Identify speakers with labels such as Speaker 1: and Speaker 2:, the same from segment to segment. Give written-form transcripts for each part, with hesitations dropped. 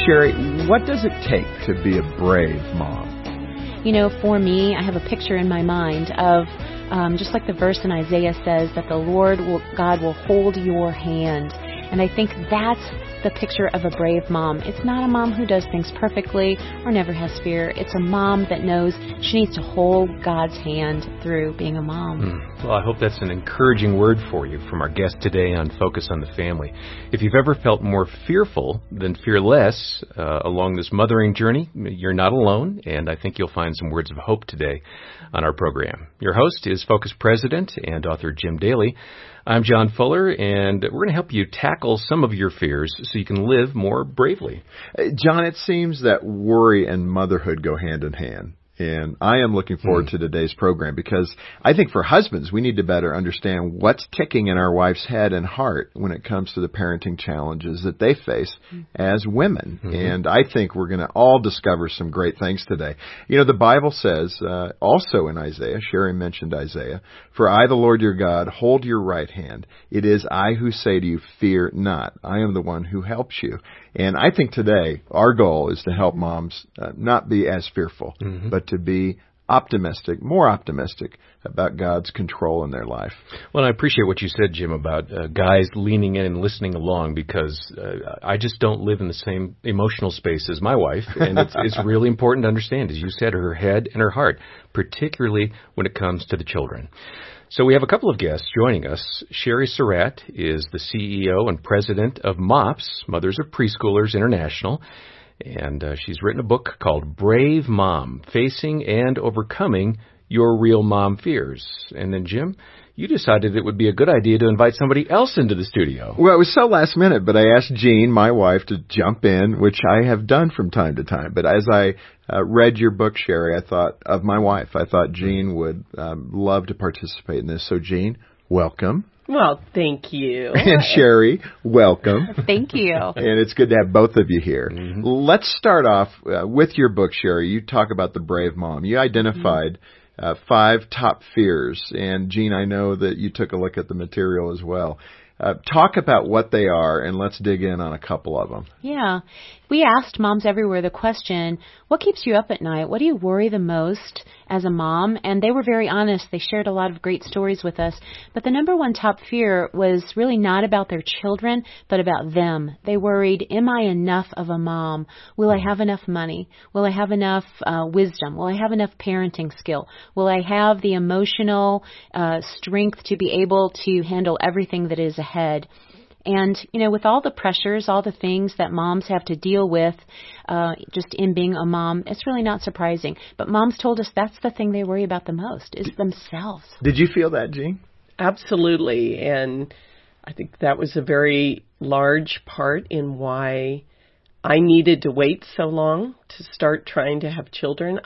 Speaker 1: Sherry, what does it take to be a brave mom?
Speaker 2: You know, for me, I have a picture in my mind of just like the verse in Isaiah says that the Lord God will hold your hand. And I think that's the picture of a brave mom. It's not a mom who does things perfectly or never has fear. It's a mom that knows she needs to hold God's hand through being a mom.
Speaker 3: Well, I hope that's an encouraging word for you from our guest today on Focus on the Family. If you've ever felt more fearful than fearless along this mothering journey, you're not alone, and I think you'll find some words of hope today on our program. Your host is Focus President and author Jim Daly. I'm John Fuller, and we're going to help you tackle some of your fears so you can live more bravely.
Speaker 1: John, it seems that worry and motherhood go hand in hand. And I am looking forward to today's program because I think for husbands, we need to better understand what's ticking in our wife's head and heart when it comes to the parenting challenges that they face as women. And I think we're going to all discover some great things today. You know, the Bible says also in Isaiah, Sherry mentioned Isaiah, "For I, the Lord your God, hold your right hand. It is I who say to you, fear not. I am the one who helps you." And I think today our goal is to help moms not be as fearful, but to be optimistic, more optimistic about God's control in their life.
Speaker 3: Well, I appreciate what you said, Jim, about guys leaning in and listening along because I just don't live in the same emotional space as my wife. And it's really important to understand, as you said, her head and her heart, particularly when it comes to the children. So we have a couple of guests joining us. Sherry Surratt is the CEO and president of MOPS, Mothers of Preschoolers International. And she's written a book called Brave Mom, Facing and Overcoming Your Real Mom Fears. And then, Jim, you decided it would be a good idea to invite somebody else into the studio.
Speaker 1: Well, it was so last minute, but I asked Jean, my wife, to jump in, which I have done from time to time. But as I read your book, Sherry, I thought of my wife. I thought Jean would love to participate in this. So, Jean, welcome.
Speaker 4: Well, thank you.
Speaker 1: And Sherry, welcome.
Speaker 2: Thank you.
Speaker 1: And it's good to have both of you here. Let's start off with your book, Sherry. You talk about the brave mom. You identified 5 top fears. And, Jean, I know that you took a look at the material as well. Talk about what they are, and let's dig in on a couple of them.
Speaker 2: Yeah. We asked moms everywhere the question, what keeps you up at night? What do you worry the most as a mom? And they were very honest. They shared a lot of great stories with us. But the number one top fear was really not about their children, but about them. They worried, am I enough of a mom? Will I have enough money? Will I have enough wisdom? Will I have enough parenting skill? Will I have the emotional strength to be able to handle everything that is ahead? And, you know, with all the pressures, all the things that moms have to deal with just in being a mom, it's really not surprising. But moms told us that's the thing they worry about the most, is themselves.
Speaker 1: Did you feel that, Jean?
Speaker 4: Absolutely. And I think that was a very large part in why I needed to wait so long to start trying to have children.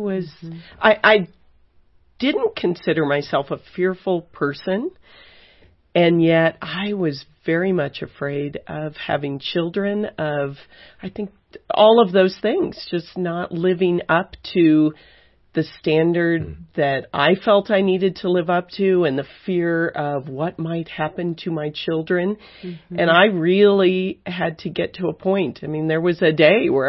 Speaker 4: I didn't consider myself a fearful person. And yet I was very much afraid of having children, of, I think, all of those things, just not living up to the standard that I felt I needed to live up to, and the fear of what might happen to my children. And I really had to get to a point. I mean, there was a day where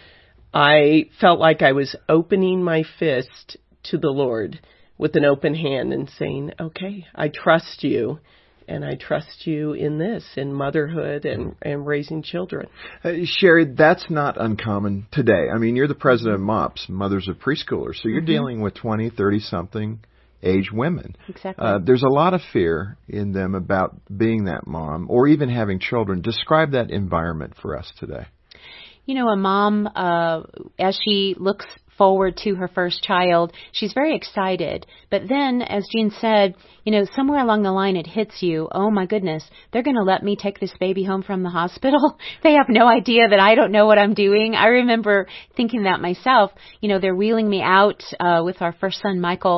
Speaker 4: I felt like I was opening my fist to the Lord with an open hand and saying, okay, I trust you. And I trust you in this, in motherhood and raising children.
Speaker 1: Sherry, that's not uncommon today. I mean, you're the president of MOPS, Mothers of Preschoolers, so you're dealing with 20, 30-something age women.
Speaker 2: Exactly.
Speaker 1: There's a lot of fear in them about being that mom or even having children. Describe that environment for us today.
Speaker 2: You know, a mom, as she looks forward to her first child, she's very excited. But then, as Jean said, you know, somewhere along the line it hits you, oh my goodness, they're going to let me take this baby home from the hospital? They have no idea that I don't know what I'm doing. I remember thinking that myself. You know, they're wheeling me out with our first son, Michael,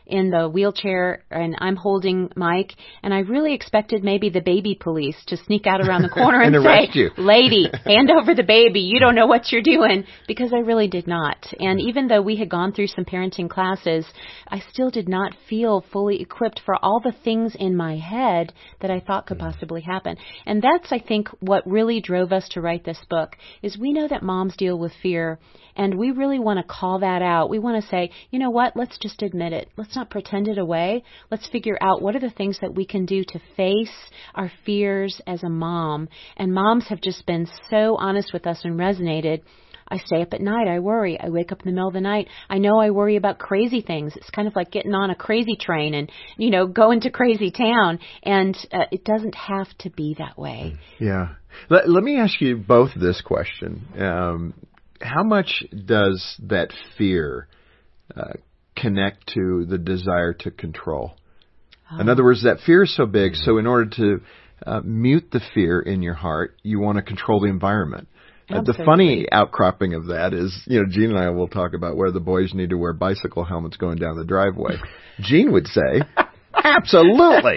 Speaker 2: in the wheelchair and I'm holding Mike, and I really expected maybe the baby police to sneak out around the corner and
Speaker 1: arrest
Speaker 2: say,
Speaker 1: you.
Speaker 2: "Lady, hand over the baby. You don't know what you're doing," because I really did not. And even though we had gone through some parenting classes, I still did not feel fully equipped for all the things in my head that I thought could possibly happen. And that's, I think, what really drove us to write this book, is we know that moms deal with fear, and we really want to call that out. We want to say, you know what, let's just admit it. Let's not pretend it away. Let's figure out what are the things that we can do to face our fears as a mom. And moms have just been so honest with us and resonated. I stay up at night. I worry. I wake up in the middle of the night. I know I worry about crazy things. It's kind of like getting on a crazy train and, going to crazy town. And it doesn't have to be that way.
Speaker 1: Yeah. Let me ask you both this question. How much does that fear connect to the desire to control? In other words, that fear is so big, so in order to mute the fear in your heart, you want to control the environment. The funny outcropping of that is, Gene and I will talk about where the boys need to wear bicycle helmets going down the driveway. Gene would say, absolutely.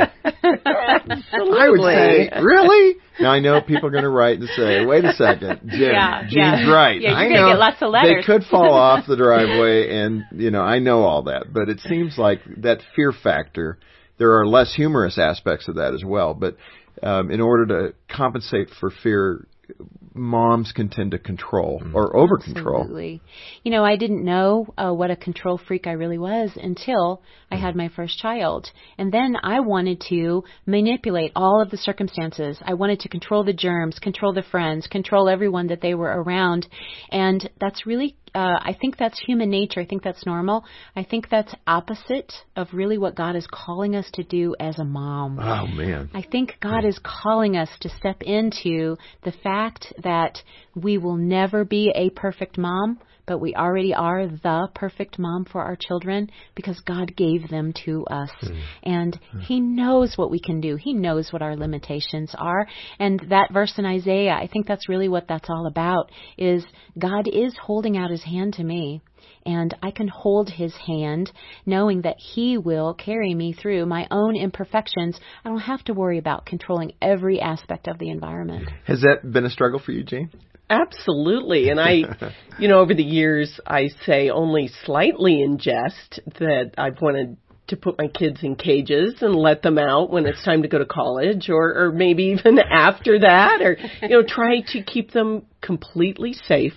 Speaker 1: I would say, really? Now, I know people are going to write and say, wait a second, Gene's right.
Speaker 2: Yeah,
Speaker 1: I
Speaker 2: know
Speaker 1: know
Speaker 2: get lots of letters.
Speaker 1: They could fall off the driveway, and, I know all that. But it seems like that fear factor, there are less humorous aspects of that as well. But in order to compensate for fear, moms can tend to control or over-control.
Speaker 2: Absolutely. I didn't know what a control freak I really was until I had my first child. And then I wanted to manipulate all of the circumstances. I wanted to control the germs, control the friends, control everyone that they were around. And that's really I think that's human nature. I think that's normal. I think that's opposite of really what God is calling us to do as a mom.
Speaker 1: Oh, man.
Speaker 2: I think God is calling us to step into the fact that we will never be a perfect mom, but we already are the perfect mom for our children because God gave them to us. And He knows what we can do. He knows what our limitations are. And that verse in Isaiah, I think that's really what that's all about, is God is holding out His hand to me. And I can hold His hand knowing that He will carry me through my own imperfections. I don't have to worry about controlling every aspect of the environment.
Speaker 1: Has that been a struggle for you, Jean?
Speaker 4: Absolutely. And I, over the years, I say only slightly in jest that I've wanted to put my kids in cages and let them out when it's time to go to college or maybe even after that or, try to keep them completely safe,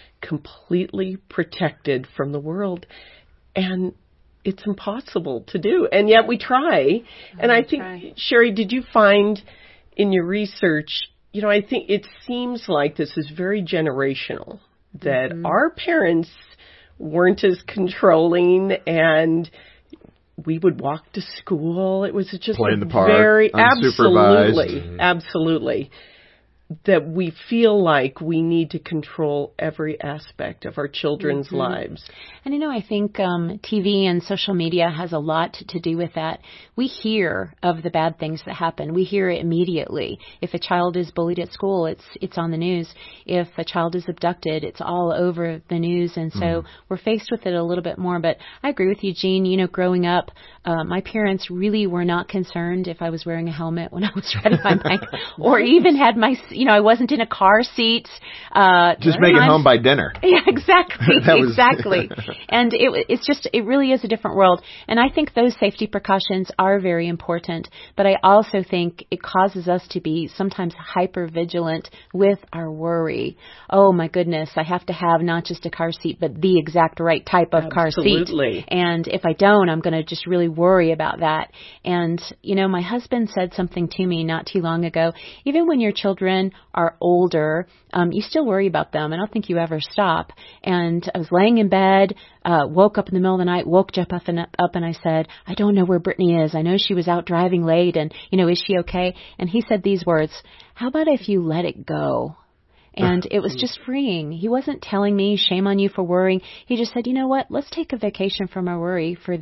Speaker 4: completely protected from the world. And it's impossible to do. And yet we try. And I think, Sherry, did you find in your research, I think it seems like this is very generational, that our parents weren't as controlling and we would walk to school. It was just
Speaker 1: play in the park,
Speaker 4: very,
Speaker 1: unsupervised.
Speaker 4: Absolutely. That we feel like we need to control every aspect of our children's lives.
Speaker 2: And I think TV and social media has a lot to do with that. We hear of the bad things that happen. We hear it immediately. If a child is bullied at school, it's on the news. If a child is abducted, it's all over the news. And so we're faced with it a little bit more. But I agree with you, Jean. Growing up, my parents really were not concerned if I was wearing a helmet when I was riding my bike or even had my I wasn't in a car seat.
Speaker 1: Just make it home by dinner.
Speaker 2: Yeah, exactly. Exactly. And it really is a different world. And I think those safety precautions are very important. But I also think it causes us to be sometimes hyper vigilant with our worry. Oh my goodness, I have to have not just a car seat, but the exact right type of car seat. And if I don't, I'm going to just really worry about that. And, my husband said something to me not too long ago. Even when your children are older, you still worry about them. I don't think you ever stop. And I was laying in bed, woke up in the middle of the night, woke Jeff up and I said, I don't know where Brittany is. I know she was out driving late and, is she okay? And he said these words, how about if you let it go? And it was just freeing. He wasn't telling me, shame on you for worrying. He just said, you know what? Let's take a vacation from our worry for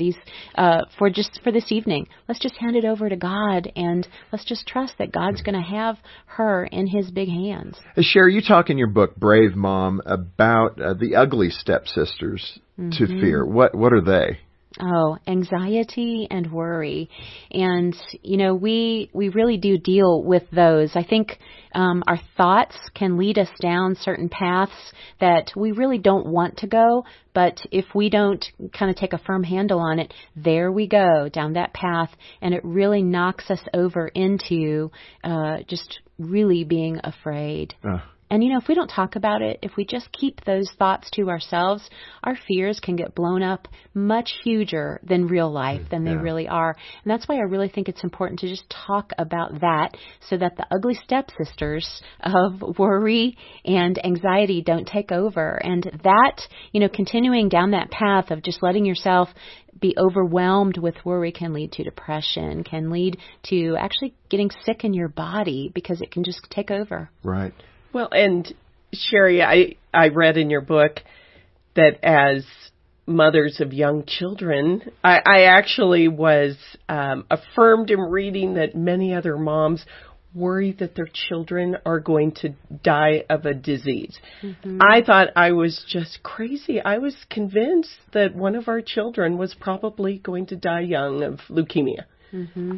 Speaker 2: for this evening. Let's just hand it over to God and let's just trust that God's going to have her in His big hands.
Speaker 1: Sherry, you talk in your book, Brave Mom, about the ugly stepsisters to fear. What are they?
Speaker 2: Oh, anxiety and worry. And, we really do deal with those. I think our thoughts can lead us down certain paths that we really don't want to go. But if we don't kind of take a firm handle on it, there we go down that path. And it really knocks us over into just really being afraid. And, if we don't talk about it, if we just keep those thoughts to ourselves, our fears can get blown up much huger than real life, than they really are. And that's why I really think it's important to just talk about that so that the ugly stepsisters of worry and anxiety don't take over. And that, continuing down that path of just letting yourself be overwhelmed with worry can lead to depression, can lead to actually getting sick in your body because it can just take over.
Speaker 1: Right.
Speaker 4: Well, and Sherry, I read in your book that as mothers of young children, I actually was affirmed in reading that many other moms worry that their children are going to die of a disease. Mm-hmm. I thought I was just crazy. I was convinced that one of our children was probably going to die young of leukemia. Mm-hmm.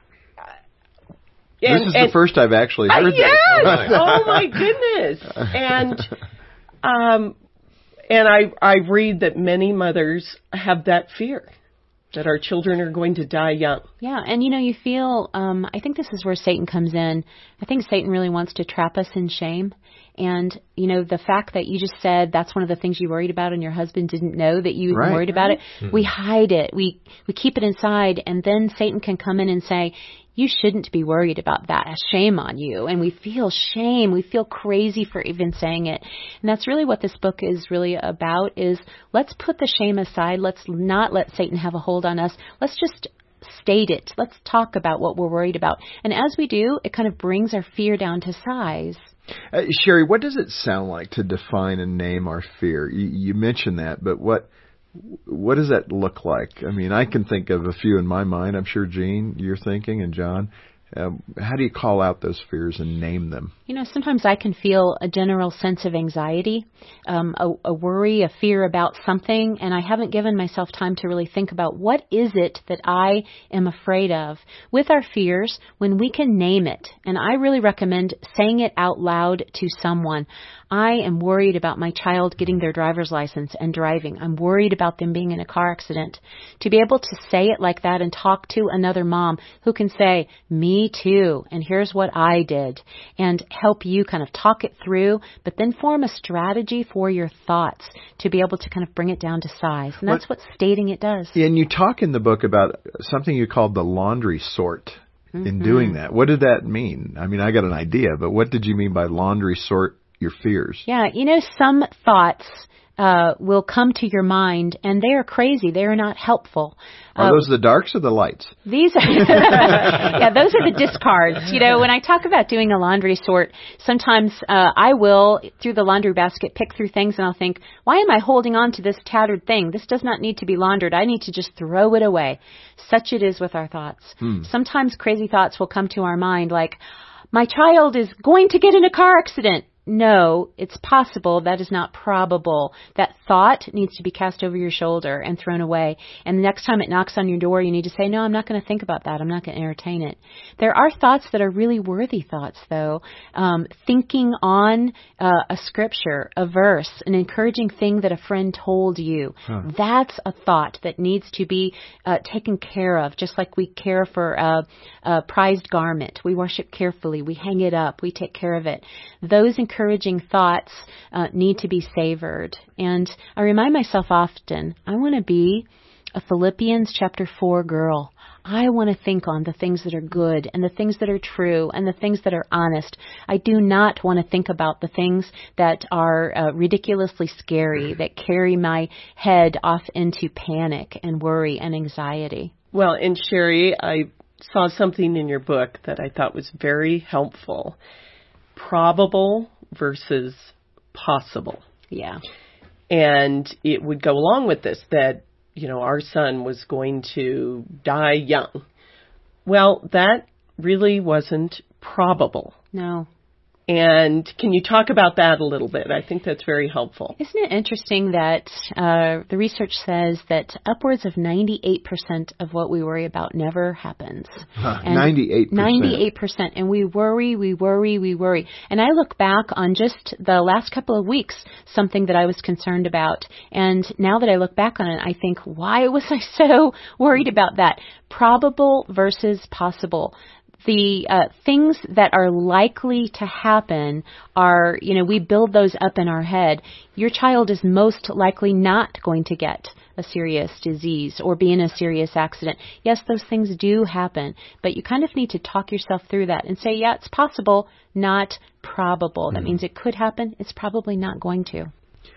Speaker 1: This is the first I've actually heard
Speaker 4: yes!
Speaker 1: that.
Speaker 4: Oh my goodness! And I read that many mothers have that fear that our children are going to die young.
Speaker 2: Yeah, and you feel. I think this is where Satan comes in. I think Satan really wants to trap us in shame. And, the fact that you just said that's one of the things you worried about and your husband didn't know that you worried about it, we hide it. We keep it inside, and then Satan can come in and say, you shouldn't be worried about that. Shame on you. And we feel shame. We feel crazy for even saying it. And that's really what this book is really about, is let's put the shame aside. Let's not let Satan have a hold on us. Let's just state it. Let's talk about what we're worried about. And as we do, it kind of brings our fear down to size.
Speaker 1: Sherry, what does it sound like to define and name our fear? You mentioned that, but what does that look like? I mean, I can think of a few in my mind. I'm sure, Jean, you're thinking, and John. How do you call out those fears and name them?
Speaker 2: Sometimes I can feel a general sense of anxiety, a worry, a fear about something, and I haven't given myself time to really think about what is it that I am afraid of. With our fears, when we can name it, and I really recommend saying it out loud to someone. I am worried about my child getting their driver's license and driving. I'm worried about them being in a car accident. To be able to say it like that and talk to another mom who can say, me too, and here's what I did, and help you kind of talk it through, but then form a strategy for your thoughts to be able to kind of bring it down to size. And that's what stating it does.
Speaker 1: Yeah, and you talk in the book about something you called the laundry sort. In doing that. What did that mean? I mean, I got an idea, but what did you mean by laundry sort your fears?
Speaker 2: Yeah, some thoughts will come to your mind, and they are crazy. They are not helpful.
Speaker 1: Are those the darks or the lights?
Speaker 2: These are, those are the discards. When I talk about doing a laundry sort, sometimes I will, through the laundry basket, pick through things, and I'll think, why am I holding on to this tattered thing? This does not need to be laundered. I need to just throw it away. Such it is with our thoughts. Sometimes crazy thoughts will come to our mind, like, my child is going to get in a car accident. No, it's possible. That is not probable. That thought needs to be cast over your shoulder and thrown away. And the next time it knocks on your door, you need to say, no, I'm not going to think about that. I'm not going to entertain it. There are thoughts that are really worthy thoughts, though. Thinking on a scripture, a verse, an encouraging thing that a friend told you. That's a thought that needs to be taken care of, just like we care for a prized garment. We worship carefully. We hang it up. We take care of it. Those encouraging thoughts need to be savored. And I remind myself often, I want to be a Philippians chapter 4 girl. I want to think on the things that are good and the things that are true and the things that are honest. I do not want to think about the things that are ridiculously scary, that carry my head off into panic and worry and anxiety.
Speaker 4: Well, and Sherry, I saw something in your book that I thought was very helpful. Probable versus possible.
Speaker 2: Yeah.
Speaker 4: And it would go along with this, that, our son was going to die young. Well, that really wasn't probable.
Speaker 2: No.
Speaker 4: And can you talk about that a little bit? I think that's very helpful.
Speaker 2: Isn't it interesting that the research says that upwards of 98% of what we worry about never happens?
Speaker 1: 98%.
Speaker 2: 98%. And we worry. And I look back on just the last couple of weeks, something that I was concerned about. And now that I look back on it, I think, why was I so worried about that? Probable versus possible. The things that are likely to happen are, we build those up in our head. Your child is most likely not going to get a serious disease or be in a serious accident. Yes, those things do happen, but you kind of need to talk yourself through that and say, yeah, it's possible, not probable. That means it could happen. It's probably not going to.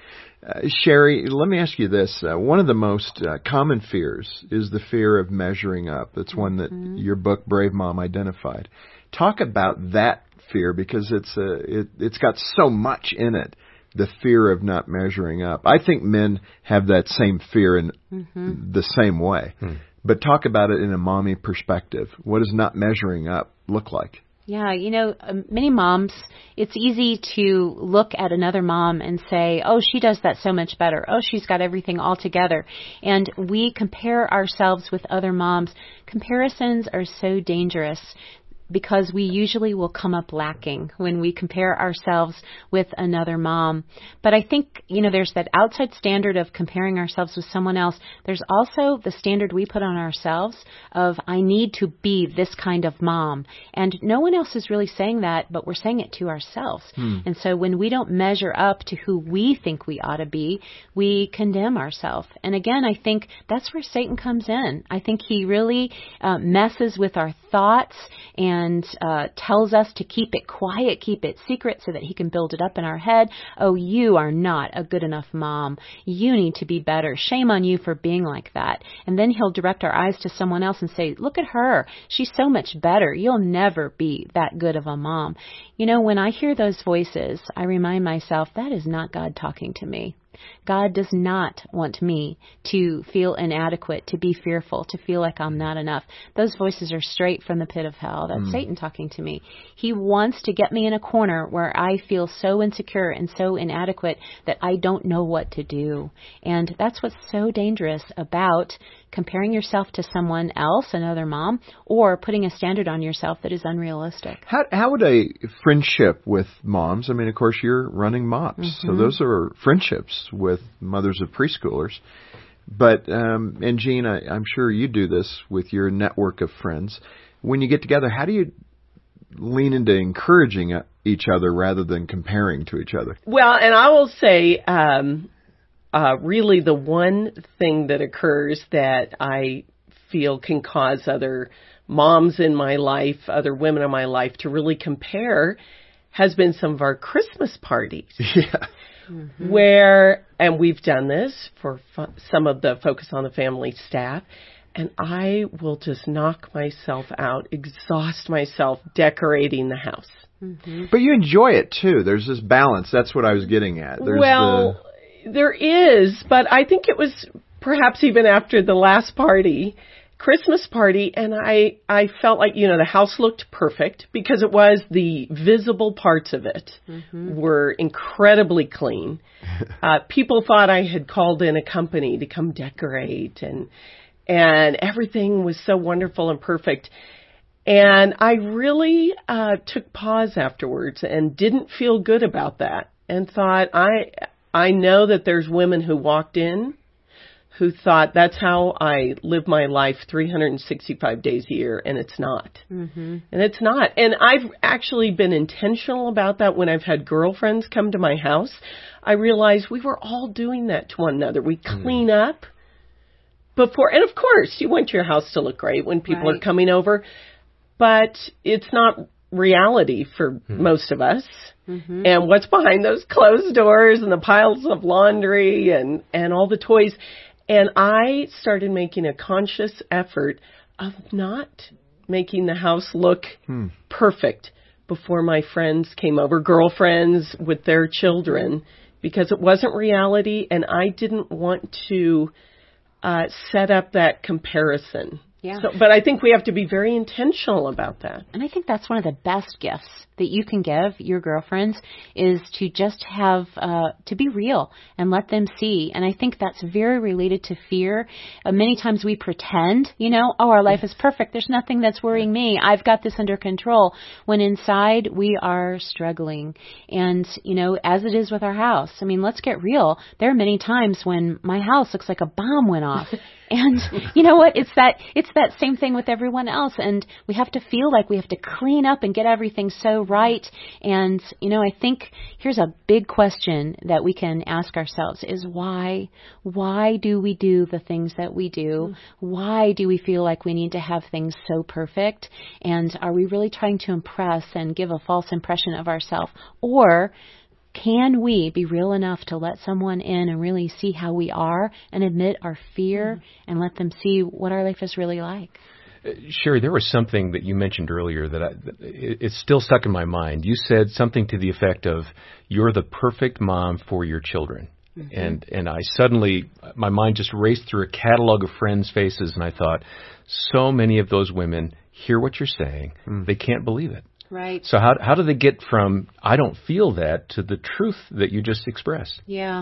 Speaker 1: Sherry, let me ask you this. One of the most common fears is the fear of measuring up. That's one that your book, Brave Mom, identified. Talk about that fear, because it's got so much in it, the fear of not measuring up. I think men have that same fear in the same way. But talk about it in a mommy perspective. What does not measuring up look like?
Speaker 2: Yeah, many moms, it's easy to look at another mom and say, oh, she does that so much better. Oh, she's got everything all together. And we compare ourselves with other moms. Comparisons are so dangerous, because we usually will come up lacking when we compare ourselves with another mom. But I think, there's that outside standard of comparing ourselves with someone else. There's also the standard we put on ourselves of, I need to be this kind of mom. And no one else is really saying that, but we're saying it to ourselves. And so when we don't measure up to who we think we ought to be, we condemn ourselves. And again, I think that's where Satan comes in. I think he really messes with our thoughts and tells us to keep it quiet, keep it secret, so that he can build it up in our head. Oh, you are not a good enough mom. You need to be better. Shame on you for being like that. And then he'll direct our eyes to someone else and say, look at her. She's so much better. You'll never be that good of a mom. When I hear those voices, I remind myself, that is not God talking to me. God does not want me to feel inadequate, to be fearful, to feel like I'm not enough. Those voices are straight from the pit of hell. That's Satan talking to me. He wants to get me in a corner where I feel so insecure and so inadequate that I don't know what to do. And that's what's so dangerous about comparing yourself to someone else, another mom, or putting a standard on yourself that is unrealistic.
Speaker 1: How would a friendship with moms, of course you're running MOPS, so those are friendships with mothers of preschoolers. But, and Jean, I'm sure you do this with your network of friends. When you get together, how do you lean into encouraging each other rather than comparing to each other?
Speaker 4: Well, and I will say, really the one thing that occurs that I feel can cause other moms in my life, other women in my life to really compare has been some of our Christmas parties.
Speaker 1: Yeah.
Speaker 4: Where, and we've done this for some of the Focus on the Family staff, and I will just knock myself out, exhaust myself decorating the house.
Speaker 1: But you enjoy it too. There's this balance. That's what I was getting at.
Speaker 4: There is, but I think it was perhaps even after the last party, Christmas party, and I felt like, the house looked perfect because it was the visible parts of it were incredibly clean. People thought I had called in a company to come decorate, and everything was so wonderful and perfect. And I really took pause afterwards and didn't feel good about that, and thought, I know that there's women who walked in who thought that's how I live my life 365 days a year, and it's not. And it's not. And I've actually been intentional about that when I've had girlfriends come to my house. I realized we were all doing that to one another. We clean up before, and of course, you want your house to look great when people are coming over, but it's not reality for most of us. And what's behind those closed doors and the piles of laundry and all the toys. And I started making a conscious effort of not making the house look perfect before my friends came over, girlfriends with their children, because it wasn't reality, and I didn't want to set up that comparison.
Speaker 2: Yeah.
Speaker 4: But I think we have to be very intentional about that.
Speaker 2: And I think that's one of the best gifts that you can give your girlfriends is to just have, to be real and let them see. And I think that's very related to fear. Many times we pretend, our life is perfect. There's nothing that's worrying me. I've got this under control. When inside we are struggling. And, as it is with our house, let's get real. There are many times when my house looks like a bomb went off. And you know what? It's that same thing with everyone else. And we have to feel like we have to clean up and get everything so right. And, I think here's a big question that we can ask ourselves is why? Why do we do the things that we do? Why do we feel like we need to have things so perfect? And are we really trying to impress and give a false impression of ourselves? Or can we be real enough to let someone in and really see how we are and admit our fear and let them see what our life is really like?
Speaker 3: Sherry, there was something that you mentioned earlier that it's still stuck in my mind. You said something to the effect of, you're the perfect mom for your children. Mm-hmm. And I suddenly, my mind just raced through a catalog of friends' faces, and I thought, so many of those women hear what you're saying. They can't believe it.
Speaker 2: Right.
Speaker 3: So how do they get from, I don't feel that, to the truth that you just expressed?
Speaker 2: Yeah.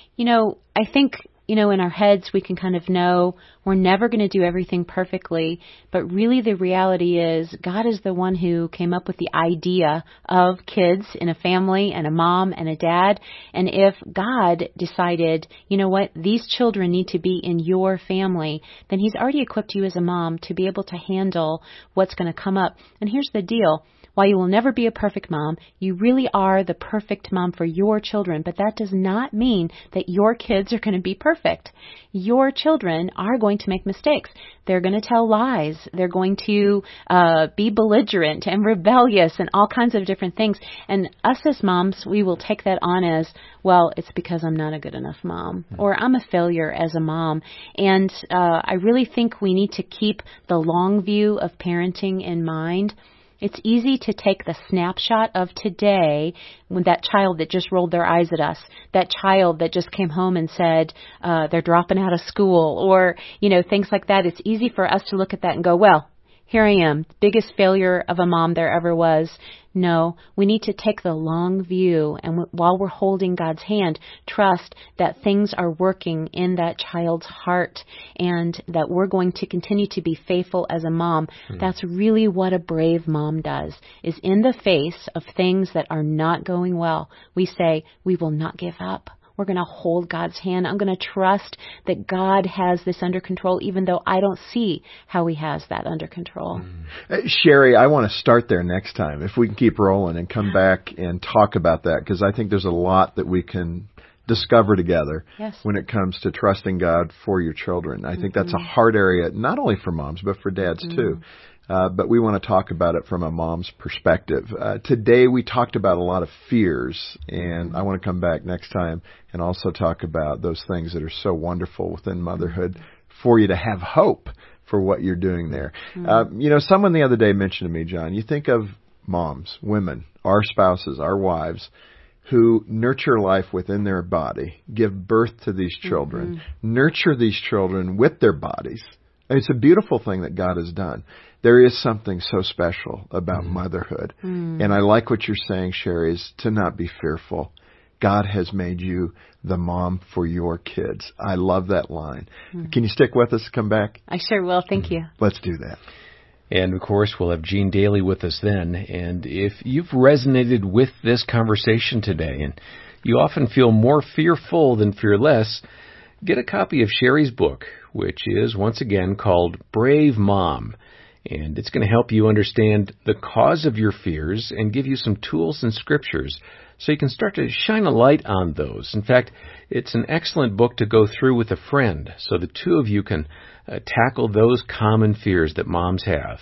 Speaker 2: I think, in our heads we can kind of know we're never going to do everything perfectly, but really the reality is God is the one who came up with the idea of kids in a family and a mom and a dad. And if God decided, these children need to be in your family, then He's already equipped you as a mom to be able to handle what's going to come up. And here's the deal. While you will never be a perfect mom, you really are the perfect mom for your children. But that does not mean that your kids are going to be perfect. Your children are going to make mistakes. They're going to tell lies. They're going to be belligerent and rebellious and all kinds of different things. And us as moms, we will take that on as, well, it's because I'm not a good enough mom, or I'm a failure as a mom. And I really think we need to keep the long view of parenting in mind. It's easy to take the snapshot of today when that child that just rolled their eyes at us, that child that just came home and said they're dropping out of school, or, things like that. It's easy for us to look at that and go, well, here I am, biggest failure of a mom there ever was. No, we need to take the long view, and while we're holding God's hand, trust that things are working in that child's heart and that we're going to continue to be faithful as a mom. That's really what a brave mom does, is in the face of things that are not going well, we say, we will not give up. We're going to hold God's hand. I'm going to trust that God has this under control, even though I don't see how He has that under control.
Speaker 1: Sherry, I want to start there next time, if we can keep rolling and come back and talk about that, because I think there's a lot that we can discover together when it comes to trusting God for your children. I think that's a hard area, not only for moms, but for dads too. But we want to talk about it from a mom's perspective. Today we talked about a lot of fears, and I want to come back next time and also talk about those things that are so wonderful within motherhood for you to have hope for what you're doing there. Someone the other day mentioned to me, John, you think of moms, women, our spouses, our wives, who nurture life within their body, give birth to these children, nurture these children with their bodies. It's a beautiful thing that God has done. There is something so special about motherhood. And I like what you're saying, Sherry, is to not be fearful. God has made you the mom for your kids. I love that line. Can you stick with us, come back?
Speaker 2: I sure will. Thank you.
Speaker 1: Let's do that.
Speaker 3: And, of course, we'll have Jean Daly with us then. And if you've resonated with this conversation today and you often feel more fearful than fearless, get a copy of Sherry's book, which is, once again, called Brave Mom. And it's going to help you understand the cause of your fears and give you some tools and scriptures so you can start to shine a light on those. In fact, it's an excellent book to go through with a friend so the two of you can tackle those common fears that moms have.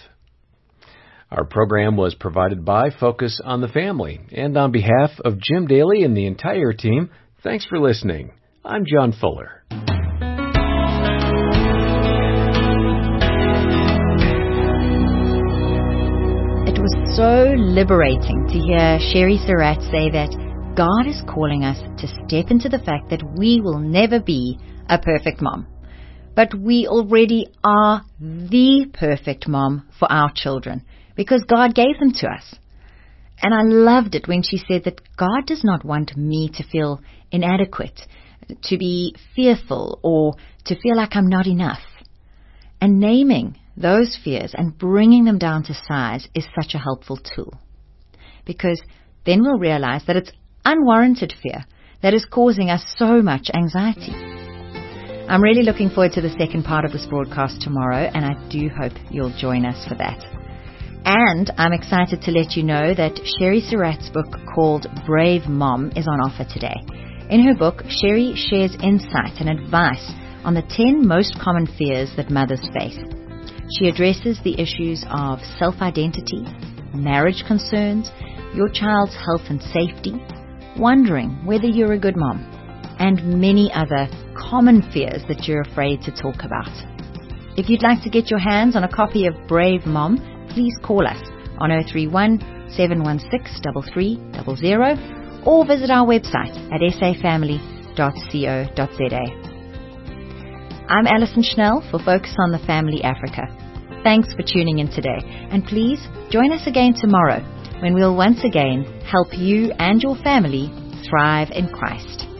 Speaker 3: Our program was provided by Focus on the Family. And on behalf of Jim Daly and the entire team, thanks for listening. I'm John Fuller.
Speaker 5: It was so liberating to hear Sherry Surratt say that God is calling us to step into the fact that we will never be a perfect mom. But we already are the perfect mom for our children because God gave them to us. And I loved it when she said that God does not want me to feel inadequate, to be fearful, or to feel like I'm not enough. And naming those fears and bringing them down to size is such a helpful tool. Because then we'll realize that it's unwarranted fear that is causing us so much anxiety. I'm really looking forward to the second part of this broadcast tomorrow, and I do hope you'll join us for that. And I'm excited to let you know that Sherry Surratt's book called Brave Mom is on offer today. In her book, Sherry shares insight and advice on the 10 most common fears that mothers face. She addresses the issues of self-identity, marriage concerns, your child's health and safety, wondering whether you're a good mom, and many other common fears that you're afraid to talk about. If you'd like to get your hands on a copy of Brave Mom, please call us on 031-716-3300 or visit our website at safamily.co.za. I'm Alison Schnell for Focus on the Family Africa. Thanks for tuning in today, and please join us again tomorrow when we'll once again help you and your family thrive in Christ.